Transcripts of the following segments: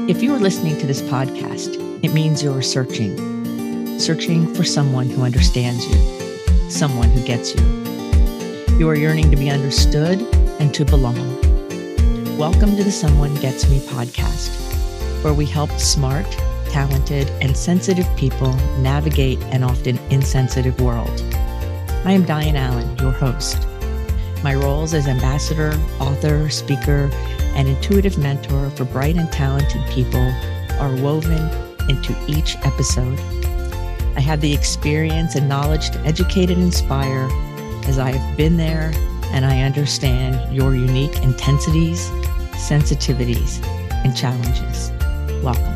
If you are listening to this podcast, it means you're searching for someone who understands you, someone who gets you. You are yearning to be understood and to belong. Welcome to the Someone Gets Me podcast, where we help smart, talented, and sensitive people navigate an often insensitive world. I am Diane Allen, your host. My roles as ambassador, author, speaker, and intuitive mentor for bright and talented people are woven into each episode. I have the experience and knowledge to educate and inspire, as I have been there and I understand your unique intensities, sensitivities, and challenges. Welcome.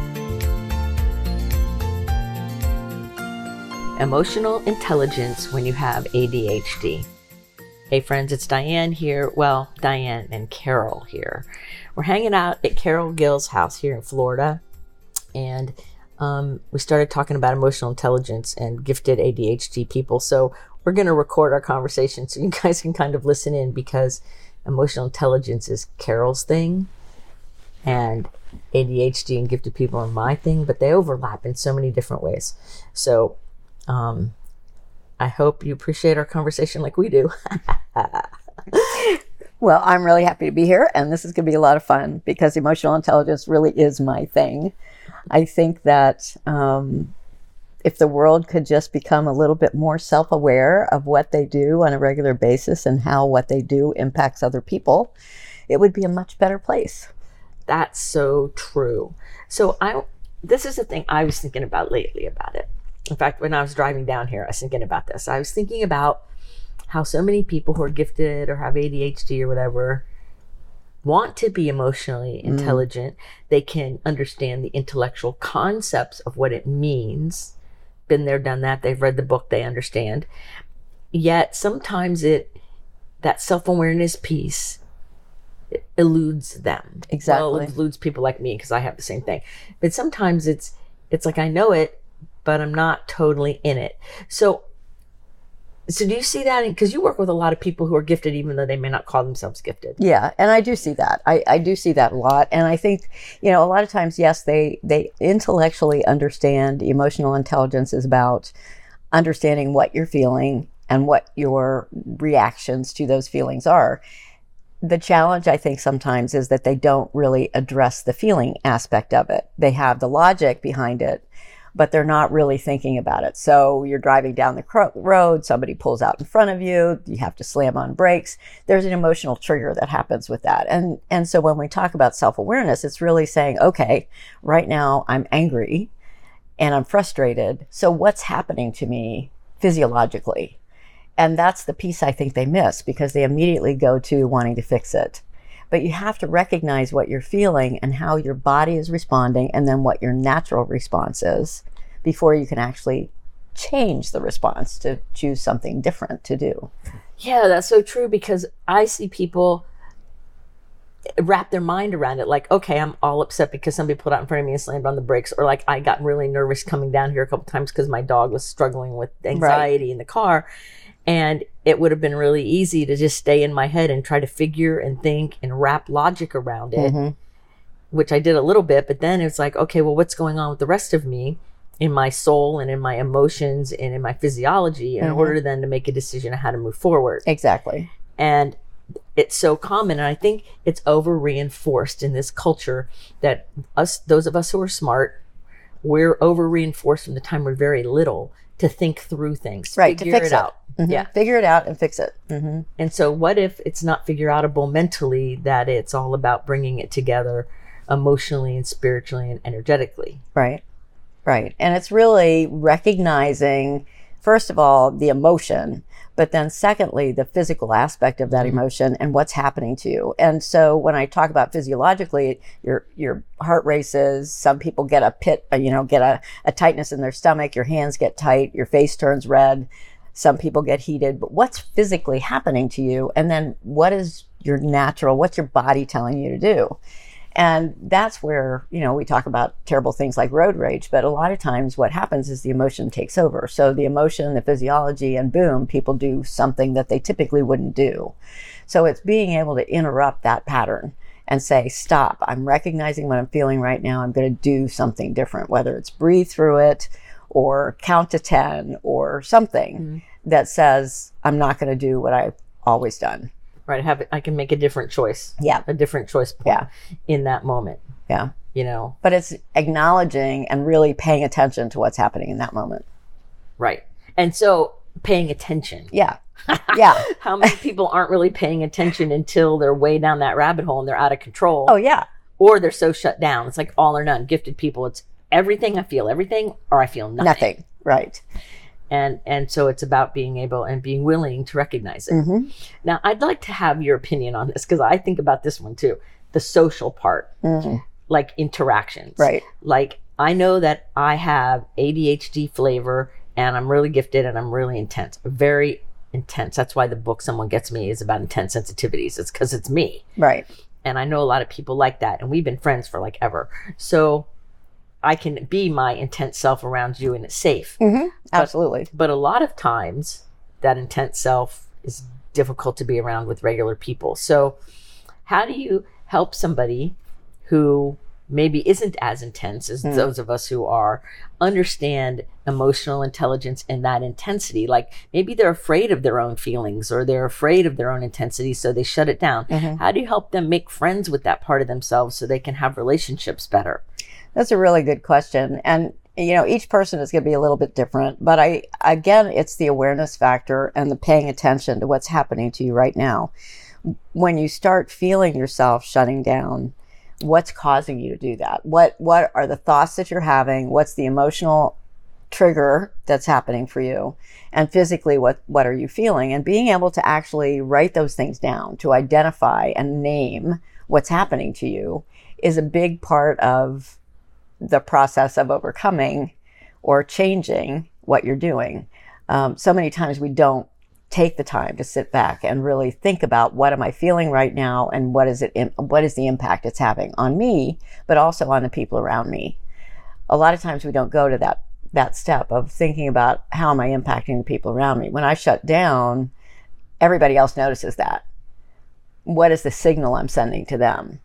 Emotional intelligence when you have ADHD. Hey friends, it's Diane here. Well, Diane and Carol here. We're hanging out at Carol Gill's house here in Florida. And we started talking about emotional intelligence and gifted ADHD people. So we're going to record our conversation so you guys can kind of listen in, because emotional intelligence is Carol's thing and ADHD and gifted people are my thing, but they overlap in so many different ways. So I hope you appreciate our conversation like we do. Well, I'm really happy to be here, and this is going to be a lot of fun because emotional intelligence really is my thing. I think that if the world could just become a little bit more self-aware of what they do on a regular basis and how what they do impacts other people, it would be a much better place. That's so true. So this is the thing I was thinking about lately about it. In fact, when I was driving down here, I was thinking about this. I was thinking about how so many people who are gifted or have ADHD or whatever want to be emotionally intelligent. They can understand the intellectual concepts of what it means. Been there, done that. They've read the book. They understand. Yet sometimes that self-awareness piece eludes them. Exactly. Well, it eludes people like me because I have the same thing. But sometimes it's like I know it, but I'm not totally in it. So do you see that? Because you work with a lot of people who are gifted, even though they may not call themselves gifted. Yeah, and I do see that. I do see that a lot. And I think, a lot of times, yes, they intellectually understand. Emotional intelligence is about understanding what you're feeling and what your reactions to those feelings are. The challenge, I think, sometimes is that they don't really address the feeling aspect of it. They have the logic behind it, but they're not really thinking about it. So you're driving down the road, somebody pulls out in front of you, you have to slam on brakes. There's an emotional trigger that happens with that. And so when we talk about self-awareness, it's really saying, okay, right now I'm angry and I'm frustrated. So what's happening to me physiologically? And that's the piece I think they miss, because they immediately go to wanting to fix it. But you have to recognize what you're feeling and how your body is responding, and then what your natural response is, before you can actually change the response to choose something different to do. Yeah, that's so true, because I see people wrap their mind around it. Like, okay, I'm all upset because somebody pulled out in front of me and slammed on the brakes. Or like, I got really nervous coming down here a couple times because my dog was struggling with anxiety in the car. And it would have been really easy to just stay in my head and try to figure and think and wrap logic around it, which I did a little bit. But then it's like, okay, well, what's going on with the rest of me, in my soul and in my emotions and in my physiology, in order then to make a decision on how to move forward. Exactly. And it's so common. And I think it's over reinforced in this culture that those of us who are smart, we're over reinforced from the time we're very little to think through things, right? Figure To fix it out. Yeah, figure it out and fix it. And so what if it's not figure outable mentally, that it's all about bringing it together emotionally and spiritually and energetically? Right. And it's really recognizing, first of all, the emotion, but then secondly, the physical aspect of that emotion and what's happening to you. And so when I talk about physiologically, your heart races, some people get a tightness in their stomach, your hands get tight, your face turns red, some people get heated, but what's physically happening to you? And then what's your body telling you to do? And that's where, we talk about terrible things like road rage, but a lot of times what happens is the emotion takes over. So the emotion, the physiology, and boom, people do something that they typically wouldn't do. So it's being able to interrupt that pattern and say, stop, I'm recognizing what I'm feeling right now. I'm going to do something different, whether it's breathe through it or count to 10 or something that says, I'm not going to do what I've always done. Right. I can make a different choice. Yeah. A different choice point in that moment. Yeah. You know, but it's acknowledging and really paying attention to what's happening in that moment. Right. And so paying attention. Yeah. Yeah. How many people aren't really paying attention until they're way down that rabbit hole and they're out of control? Oh, yeah. Or they're so shut down. It's like all or none. Gifted people, it's everything, I feel everything, or I feel nothing. Nothing. Right. And so it's about being able and being willing to recognize it. Now, I'd like to have your opinion on this because I think about this one too. The social part, like interactions. Right. Like I know that I have ADHD flavor and I'm really gifted and I'm really intense, very intense. That's why the book Someone Gets Me is about intense sensitivities. It's because it's me. Right. And I know a lot of people like that. And we've been friends for like ever. So I can be my intense self around you and it's safe. Absolutely. But a lot of times that intense self is difficult to be around with regular people. So how do you help somebody who maybe isn't as intense as those of us who are understand emotional intelligence and that intensity? Like maybe they're afraid of their own feelings or they're afraid of their own intensity, so they shut it down. How do you help them make friends with that part of themselves so they can have relationships better? That's a really good question. And, you know, each person is going to be a little bit different. But again, it's the awareness factor and the paying attention to what's happening to you right now. When you start feeling yourself shutting down, what's causing you to do that? What are the thoughts that you're having? What's the emotional trigger that's happening for you? And physically, what are you feeling? And being able to actually write those things down, to identify and name what's happening to you, is a big part of the process of overcoming or changing what you're doing. So many times we don't take the time to sit back and really think about what am I feeling right now and what is the impact it's having on me, but also on the people around me. A lot of times we don't go to that step of thinking about how am I impacting the people around me. When I shut down, everybody else notices that. What is the signal I'm sending to them?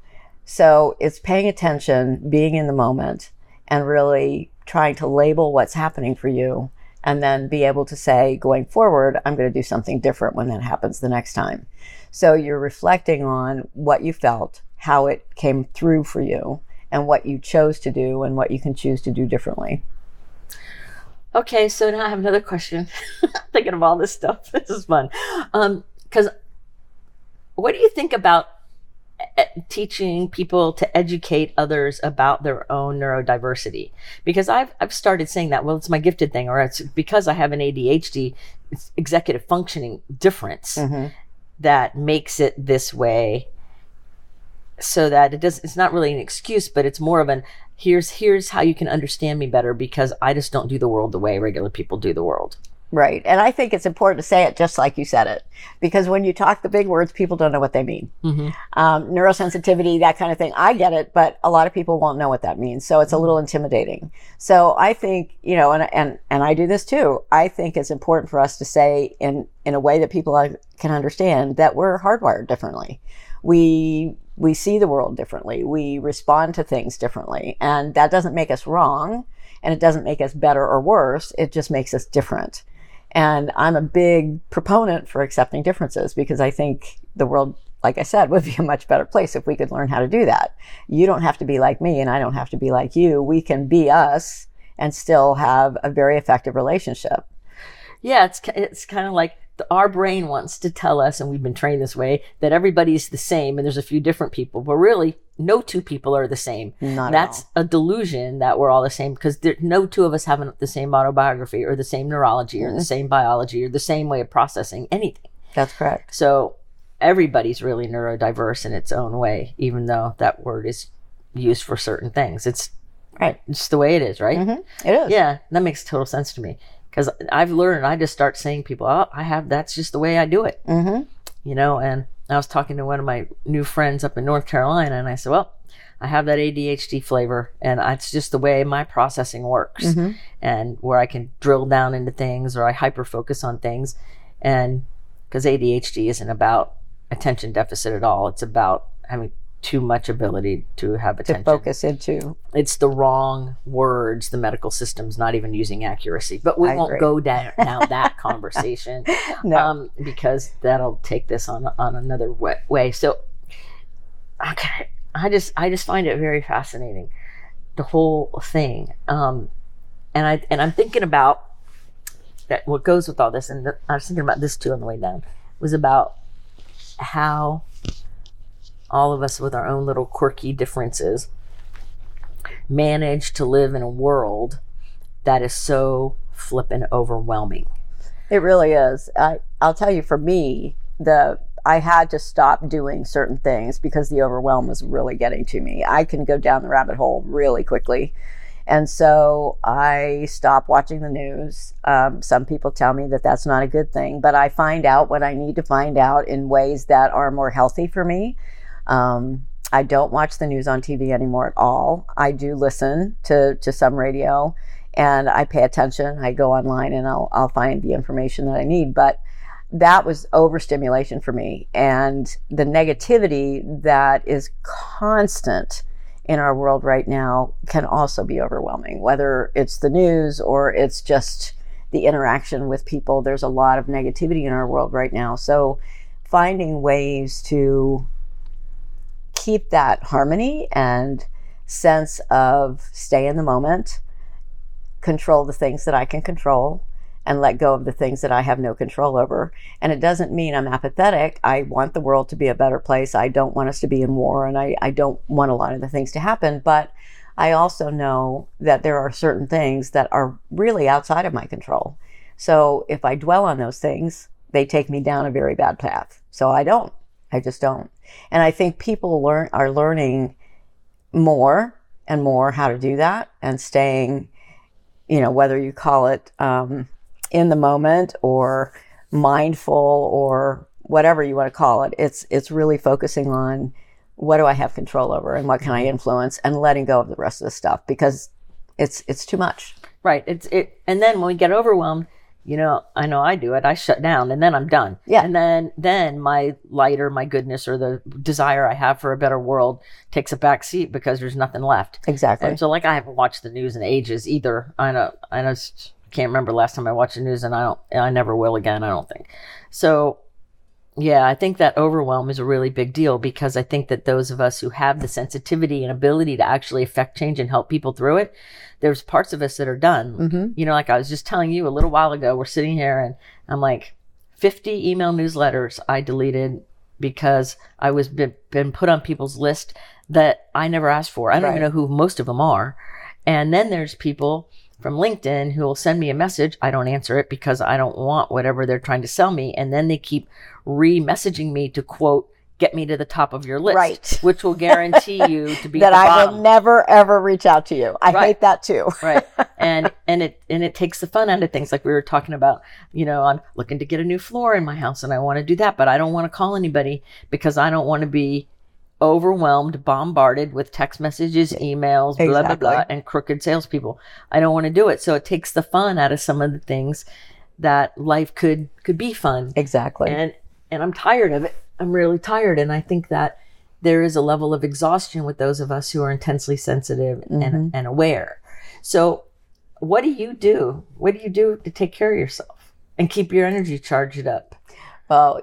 So it's paying attention, being in the moment, and really trying to label what's happening for you, and then be able to say, going forward, I'm going to do something different when that happens the next time. So you're reflecting on what you felt, how it came through for you, and what you chose to do and what you can choose to do differently. Okay, so now I have another question. Thinking of all this stuff. This is fun. Because what do you think about teaching people to educate others about their own neurodiversity? Because I've started saying that, well, it's my gifted thing, or it's because I have an ADHD executive functioning difference that makes it this way, so that it's not really an excuse, but it's more of an here's how you can understand me better, because I just don't do the world the way regular people do the world. Right. And I think it's important to say it just like you said it, because when you talk the big words, people don't know what they mean. Neurosensitivity, that kind of thing, I get it, but a lot of people won't know what that means. So it's a little intimidating. So I think, you know, and I do this too, I think it's important for us to say in a way that people can understand that we're hardwired differently. We see the world differently. We respond to things differently. And that doesn't make us wrong, and it doesn't make us better or worse. It just makes us different. And I'm a big proponent for accepting differences, because I think the world, like I said, would be a much better place if we could learn how to do that. You don't have to be like me, and I don't have to be like you. We can be us and still have a very effective relationship. Yeah, it's kind of like our brain wants to tell us, and we've been trained this way, that everybody's the same and there's a few different people, but really no two people are the same. That's a delusion that we're all the same, because no two of us have the same autobiography or the same neurology or the same biology or the same way of processing anything. That's correct. So everybody's really neurodiverse in its own way, even though that word is used for certain things. It's right. It's the way it is, right? It is. Yeah, that makes total sense to me. Because I've learned, I just start saying people, that's just the way I do it. You know, and I was talking to one of my new friends up in North Carolina, and I said, well, I have that ADHD flavor, and it's just the way my processing works, and where I can drill down into things, or I hyper focus on things. And because ADHD isn't about attention deficit at all, it's about having too much ability to have attention. To focus into. It's the wrong words. The medical system's not even using accuracy. But we won't go down that conversation. No. Because that'll take this on another way. So, okay, I just find it very fascinating, the whole thing. And I'm thinking about that. What goes with all this, and I was thinking about this too on the way down, was about how all of us with our own little quirky differences manage to live in a world that is so flippin' overwhelming. It really is. I'll tell you, for me, I had to stop doing certain things because the overwhelm was really getting to me. I can go down the rabbit hole really quickly. And so I stopped watching the news. Some people tell me that that's not a good thing, but I find out what I need to find out in ways that are more healthy for me. I don't watch the news on TV anymore at all. I do listen to some radio, and I pay attention. I go online and I'll find the information that I need. But that was overstimulation for me. And the negativity that is constant in our world right now can also be overwhelming, whether it's the news or it's just the interaction with people. There's a lot of negativity in our world right now. So finding ways to keep that harmony and sense of stay in the moment, control the things that I can control, and let go of the things that I have no control over. And it doesn't mean I'm apathetic. I want the world to be a better place. I don't want us to be in war, and I don't want a lot of the things to happen. But I also know that there are certain things that are really outside of my control. So if I dwell on those things, they take me down a very bad path. So I just don't. And I think people are learning more and more how to do that, and staying, whether you call it in the moment or mindful or whatever you want to call it, it's really focusing on what do I have control over and what can I influence, and letting go of the rest of the stuff, because it's too much. Right. And then when we get overwhelmed, I know I do it. I shut down, and then I'm done. Yeah. And then my light or my goodness or the desire I have for a better world takes a back seat because there's nothing left. Exactly. And so, like, I haven't watched the news in ages either. I can't remember last time I watched the news, and I never will again, I don't think. So, yeah, I think that overwhelm is a really big deal, because I think that those of us who have the sensitivity and ability to actually affect change and help people through it, there's parts of us that are done. Mm-hmm. Like I was just telling you a little while ago, we're sitting here and I'm like, 50 email newsletters I deleted because I was been put on people's list that I never asked for. I don't even know who most of them are. And then there's people from LinkedIn who will send me a message. I don't answer it because I don't want whatever they're trying to sell me. And then they keep re-messaging me to, quote, get me to the top of your list, right, which will guarantee you to be that at the I bottom. will never ever reach out to you. I hate that too. Right. And it takes the fun out of things, like we were talking about. I'm looking to get a new floor in my house and I want to do that, but I don't want to call anybody because I don't want to be overwhelmed, bombarded with text messages, emails, blah, blah, blah, and crooked salespeople. I don't want to do it. So it takes the fun out of some of the things that life could be fun. Exactly. And I'm tired of it. I'm really tired. And I think that there is a level of exhaustion with those of us who are intensely sensitive and aware. So what do you do? What do you do to take care of yourself and keep your energy charged up? Well,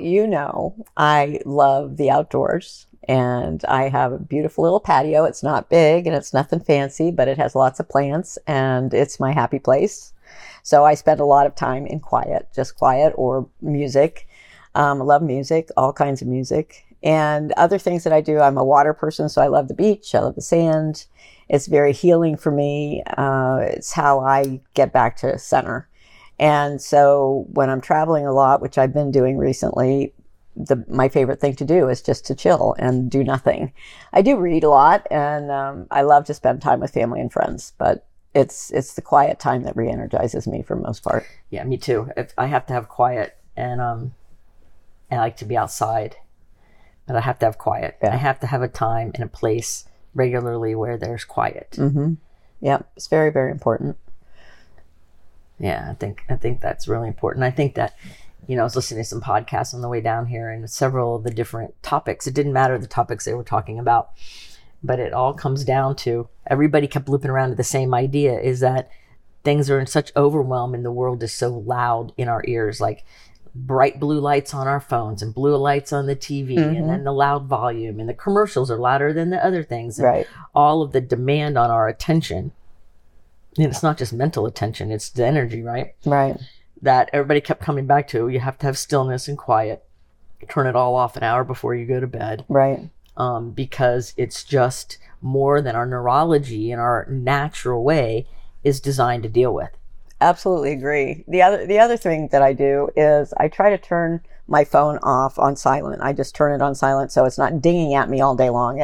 I love the outdoors, and I have a beautiful little patio. It's not big and it's nothing fancy, but it has lots of plants, and it's my happy place. So I spend a lot of time in just quiet or music. I love music, all kinds of music. And other things that I do, I'm a water person, so I love the beach. I love the sand. It's very healing for me. It's how I get back to center. And so when I'm traveling a lot, which I've been doing recently, my favorite thing to do is just to chill and do nothing. I do read a lot, and I love to spend time with family and friends, but it's the quiet time that re-energizes me for the most part. Yeah, me too. I have to have quiet, and I like to be outside, but I have to have quiet. Yeah. I have to have a time and a place regularly where there's quiet. Mm-hmm. Yeah, it's very, very important. Yeah, I think that's really important. I think that I was listening to some podcasts on the way down here, and several of the different topics, it didn't matter the topics they were talking about, but it all comes down to, everybody kept looping around to the same idea, is that things are in such overwhelm and the world is so loud in our ears, like bright blue lights on our phones and blue lights on the TV, and then the loud volume, and the commercials are louder than the other things. And all of the demand on our attention. And it's not just mental attention, it's the energy, right? Right. That everybody kept coming back to. You have to have stillness and quiet. Turn it all off an hour before you go to bed. Right. Because it's just more than our neurology and our natural way is designed to deal with. Absolutely agree. The other thing that I do is I try to turn my phone off on silent. I just turn it on silent so it's not dinging at me all day long.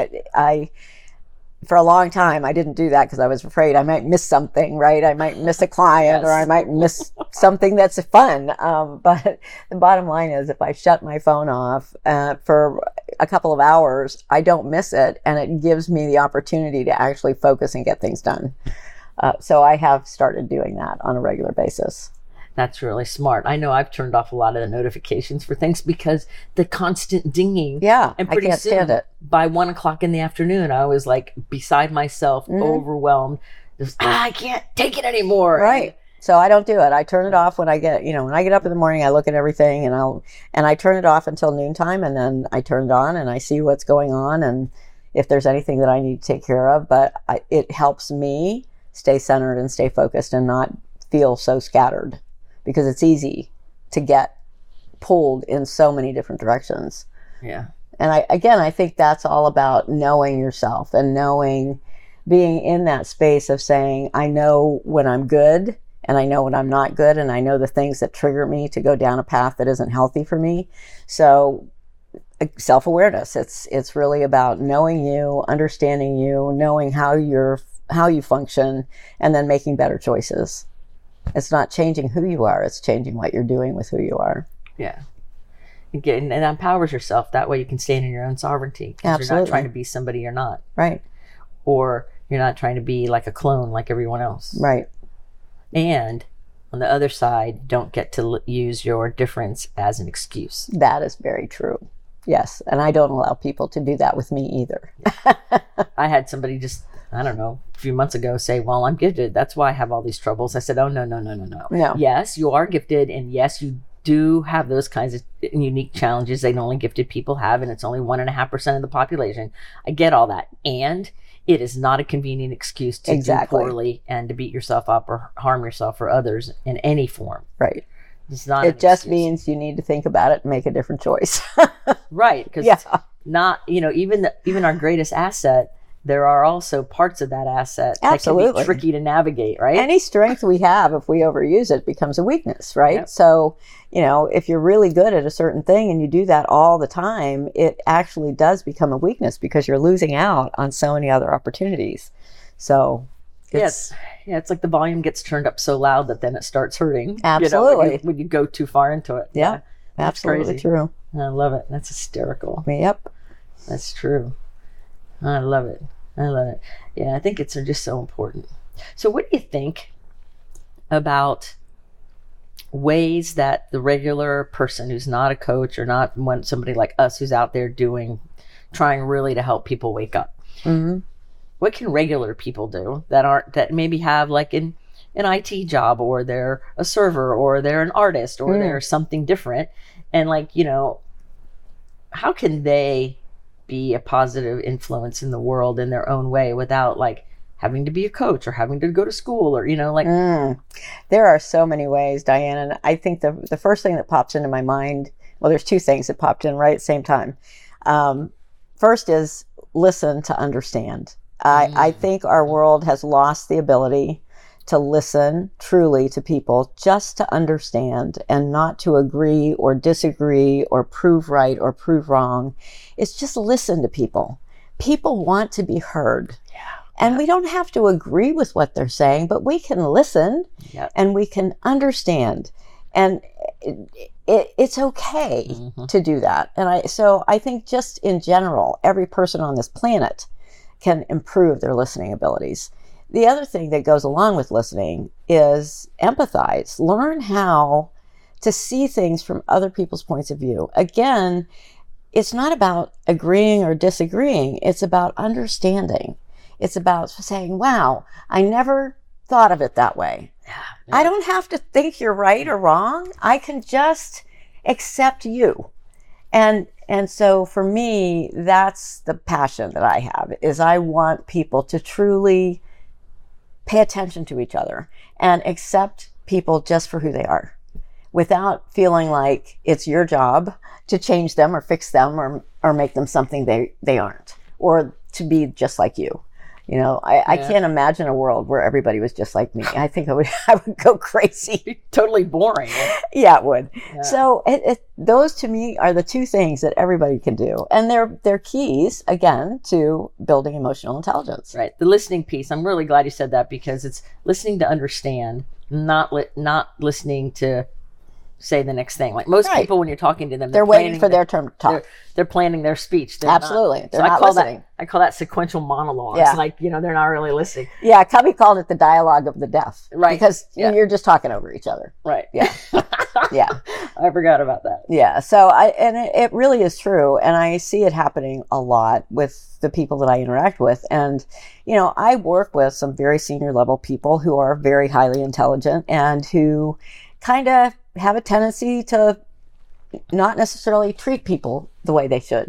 For a long time, I didn't do that because I was afraid I might miss something, right? I might miss a client or I might miss something that's fun. But the bottom line is, if I shut my phone off for a couple of hours, I don't miss it. And it gives me the opportunity to actually focus and get things done. So I have started doing that on a regular basis. That's really smart. I know I've turned off a lot of the notifications for things because the constant dinging. Yeah, and I can't stand it. By 1 o'clock in the afternoon, I was like beside myself, overwhelmed. Just, I can't take it anymore. Right. So I don't do it. I turn it off when I get, when I get up in the morning. I look at everything and I turn it off until noontime, and then I turn it on and I see what's going on and if there's anything that I need to take care of. But it helps me stay centered and stay focused and not feel so scattered, because it's easy to get pulled in so many different directions. Yeah. And I think that's all about knowing yourself and being in that space of saying, I know when I'm good and I know when I'm not good, and I know the things that trigger me to go down a path that isn't healthy for me. So self-awareness, it's really about knowing you, understanding you, knowing how you function, and then making better choices. It's not changing who you are, it's changing what you're doing with who you are. Yeah. And it empowers yourself. That way you can stand in your own sovereignty. Absolutely. You're not trying to be somebody you're not. Right. Or you're not trying to be like a clone like everyone else. Right. And on the other side, don't get to use your difference as an excuse. That is very true. Yes. And I don't allow people to do that with me either. I had somebody just, I don't know, a few months ago say, well, I'm gifted. That's why I have all these troubles. I said, oh, no. No. Yes, you are gifted. And yes, you do have those kinds of unique challenges that only gifted people have. And it's only 1.5% of the population. I get all that. And it is not a convenient excuse to do poorly and to beat yourself up or harm yourself or others in any form. Right. It's not. It just means you need to think about it and make a different choice. Right. Because not, even our greatest asset, there are also parts of that asset that can be tricky to navigate, right? Any strength we have, if we overuse it, becomes a weakness, right? Yep. So, if you're really good at a certain thing and you do that all the time, it actually does become a weakness because you're losing out on so many other opportunities. So, it's like the volume gets turned up so loud that then it starts hurting. Absolutely. When you go too far into it. Yeah, absolutely crazy. True. I love it. That's hysterical. Yep. That's true. I love it. Yeah, I think it's just so important. So what do you think about ways that the regular person who's not a coach or not somebody like us who's out there trying really to help people wake up? Mm-hmm. What can regular people do that maybe have like an IT job, or they're a server, or they're an artist, or they're something different, and how can they be a positive influence in the world in their own way without having to be a coach or having to go to school or There are so many ways, Diane, and I think the first thing that pops into my mind, well, there's two things that popped in right at the same time. First is listen to understand. I think our world has lost the ability to listen truly to people, just to understand and not to agree or disagree or prove right or prove wrong. It's just listen to people. People want to be heard. Yeah. And we don't have to agree with what they're saying, but we can listen and we can understand. And it's okay to do that. And I think just in general, every person on this planet can improve their listening abilities. The other thing that goes along with listening is empathize. Learn how to see things from other people's points of view. Again, it's not about agreeing or disagreeing. It's about understanding. It's about saying, wow, I never thought of it that way. I don't have to think you're right or wrong. I can just accept you. And so for me, that's the passion that I have, is I want people to truly pay attention to each other and accept people just for who they are, without feeling like it's your job to change them or fix them or make them something they aren't, or to be just like you. You know, I can't imagine a world where everybody was just like me. I think I would go crazy. Totally boring. Yeah, it would. Yeah. So those to me are the two things that everybody can do. And they're keys, again, to building emotional intelligence. Right. The listening piece. I'm really glad you said that, because it's listening to understand, not listening to say the next thing. Like most people, when you're talking to them, they're waiting for their turn to talk. They're planning their speech. Absolutely. They're not listening. I call that sequential monologues. Yeah. Like, they're not really listening. Yeah. Covey called it the dialogue of the deaf. Right. Because you're just talking over each other. Right. Yeah. Yeah. I forgot about that. Yeah. So it really is true. And I see it happening a lot with the people that I interact with. And, I work with some very senior level people who are very highly intelligent and who kind of have a tendency to not necessarily treat people the way they should,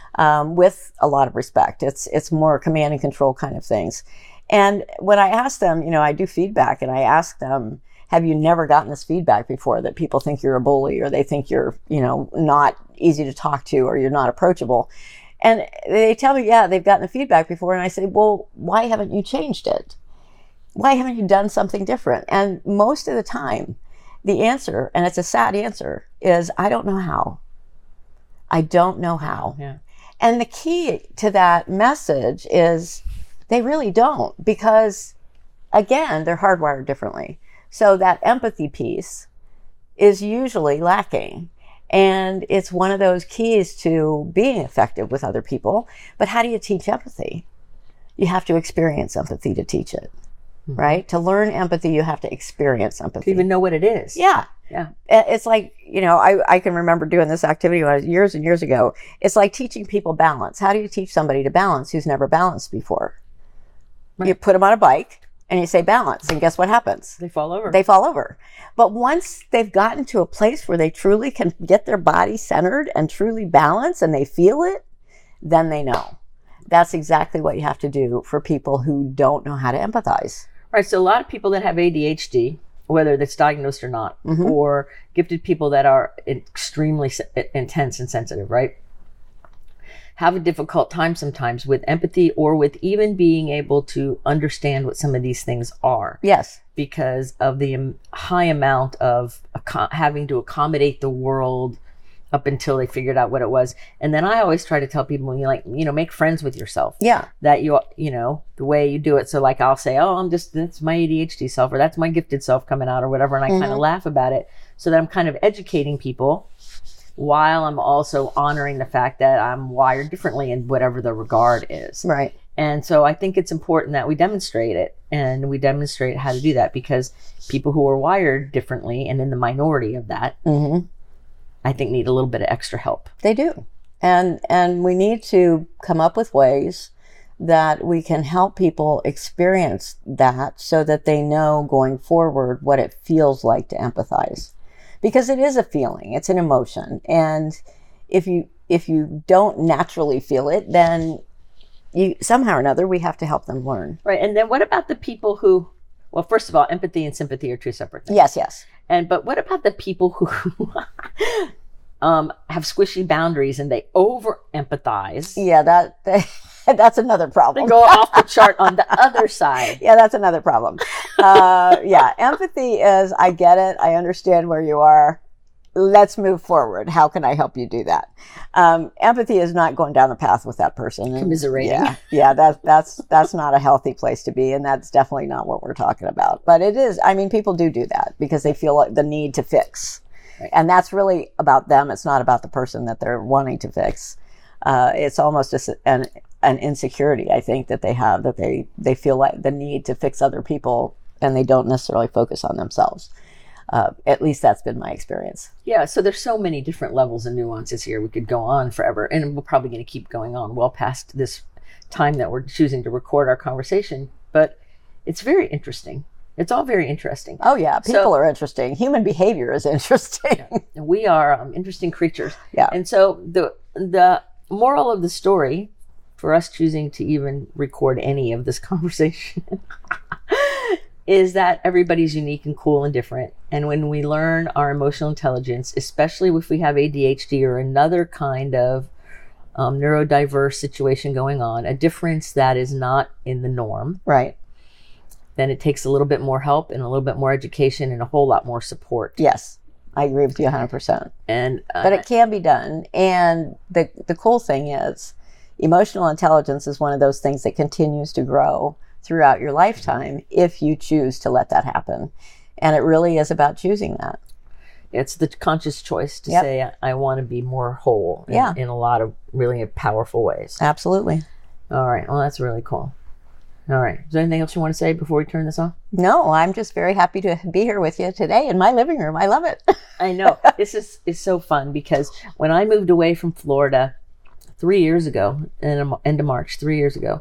with a lot of respect. It's more command and control kind of things. And when I ask them, I do feedback, and I ask them, have you never gotten this feedback before, that people think you're a bully, or they think you're, not easy to talk to, or you're not approachable? And they tell me, yeah, they've gotten the feedback before. And I say, well, why haven't you changed it? Why haven't you done something different? And most of the time, the answer, and it's a sad answer, is I don't know how. I don't know how. Yeah. And the key to that message is they really don't, because, again, they're hardwired differently. So that empathy piece is usually lacking. And it's one of those keys to being effective with other people. But how do you teach empathy? You have to experience empathy to teach it. Right? To learn empathy, you have to experience empathy. To even know what it is. Yeah. Yeah. It's like, I can remember doing this activity when I was years and years ago. It's like teaching people balance. How do you teach somebody to balance who's never balanced before? Right. You put them on a bike and you say balance, and guess what happens? They fall over. They fall over. But once they've gotten to a place where they truly can get their body centered and truly balance, and they feel it, then they know. That's exactly what you have to do for people who don't know how to empathize. Right. So a lot of people that have ADHD, whether that's diagnosed or not, or gifted people that are extremely intense and sensitive, right, have a difficult time sometimes with empathy, or with even being able to understand what some of these things are. Yes. Because of the high amount of having to accommodate the world up until they figured out what it was. And then I always try to tell people, make friends with yourself. Yeah. That the way you do it. So like I'll say, oh, that's my ADHD self, or that's my gifted self coming out, or whatever. And I kind of laugh about it, so that I'm kind of educating people, while I'm also honoring the fact that I'm wired differently in whatever the regard is. Right. And so I think it's important that we demonstrate it, and we demonstrate how to do that, because people who are wired differently and in the minority of that, I think, need a little bit of extra help. They do. And we need to come up with ways that we can help people experience that, so that they know going forward what it feels like to empathize. Because it is a feeling, it's an emotion. And if you don't naturally feel it, then somehow or another, we have to help them learn. Right. And then what about the people who, well, first of all, empathy and sympathy are two separate things. Yes. But what about the people who have squishy boundaries and they over empathize? Yeah, that's another problem. They go off the chart on the other side. Yeah, that's another problem. Empathy is, I get it. I understand where you are. Let's move forward. How can I help you do that? Empathy is not going down the path with that person. Commiserating. Yeah, that's not a healthy place to be. And that's definitely not what we're talking about. But it is, people do that because they feel like the need to fix. Right. And that's really about them. It's not about the person that they're wanting to fix. It's almost an insecurity, I think, that they have, that they feel like the need to fix other people, and they don't necessarily focus on themselves. At least that's been my experience. Yeah, so there's so many different levels and nuances here. We could go on forever, and we're probably going to keep going on well past this time that we're choosing to record our conversation. But it's very interesting. It's all very interesting. Oh, yeah. People are interesting. Human behavior is interesting. Yeah. We are interesting creatures. Yeah. And so the moral of the story for us choosing to even record any of this conversation is that everybody's unique and cool and different. And when we learn our emotional intelligence, especially if we have ADHD or another kind of neurodiverse situation going on, a difference that is not in the norm, right, then it takes a little bit more help and a little bit more education and a whole lot more support. Yes, I agree with you 100%. But it can be done. And the cool thing is, emotional intelligence is one of those things that continues to grow throughout your lifetime if you choose to let that happen. And it really is about choosing that. It's the conscious choice to say, I want to be more whole in a lot of really powerful ways. Absolutely. All right. Well, that's really cool. All right. Is there anything else you want to say before we turn this off? No, I'm just very happy to be here with you today in my living room. I love it. I know. This is so fun because when I moved away from Florida 3 years ago, end of March, 3 years ago,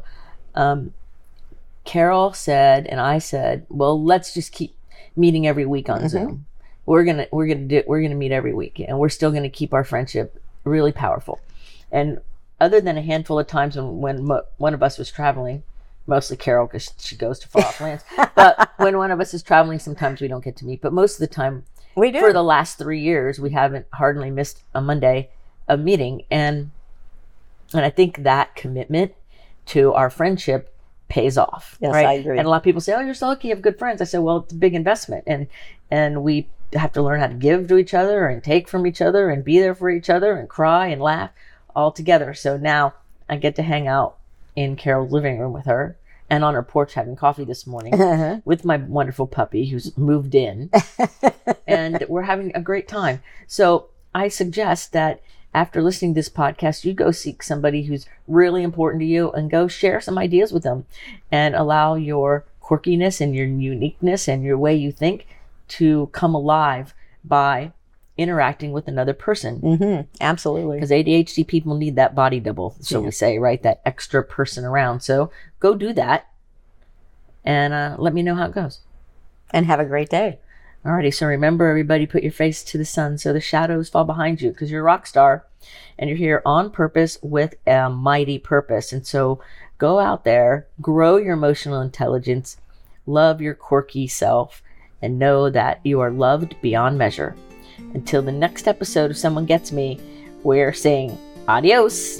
Carol said, and I said, well, let's just keep meeting every week on Zoom. We're gonna meet every week, and we're still gonna keep our friendship really powerful. And other than a handful of times when one of us was traveling, mostly Carol because she goes to far off lands, but when one of us is traveling, sometimes we don't get to meet. But most of the time, we do. For the last 3 years, we haven't hardly missed a Monday of meeting, and I think that commitment to our friendship pays off. Yes, right? I agree. And a lot of people say, "Oh, you're so lucky you have good friends." I said, "Well, it's a big investment, and we have to learn how to give to each other and take from each other and be there for each other and cry and laugh all together." So now I get to hang out in Carol's living room with her and on her porch having coffee this morning with my wonderful puppy who's moved in, and we're having a great time. So I suggest that after listening to this podcast, you go seek somebody who's really important to you and go share some ideas with them and allow your quirkiness and your uniqueness and your way you think to come alive by interacting with another person. Absolutely. Because ADHD people need that body double, shall we say, right? That extra person around. So go do that and let me know how it goes. And have a great day. Alrighty, so remember, everybody, put your face to the sun so the shadows fall behind you, because you're a rock star and you're here on purpose with a mighty purpose. And so go out there, grow your emotional intelligence, love your quirky self, and know that you are loved beyond measure. Until the next episode of Someone Gets Me, we're saying adios.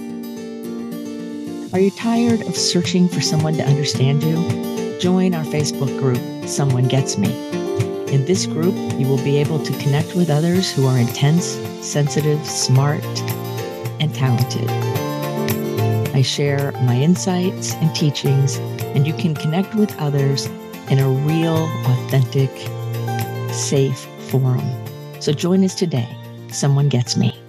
Are you tired of searching for someone to understand you? Join our Facebook group, Someone Gets Me. In this group, you will be able to connect with others who are intense, sensitive, smart, and talented. I share my insights and teachings, and you can connect with others in a real, authentic, safe forum. So join us today. Someone Gets Me.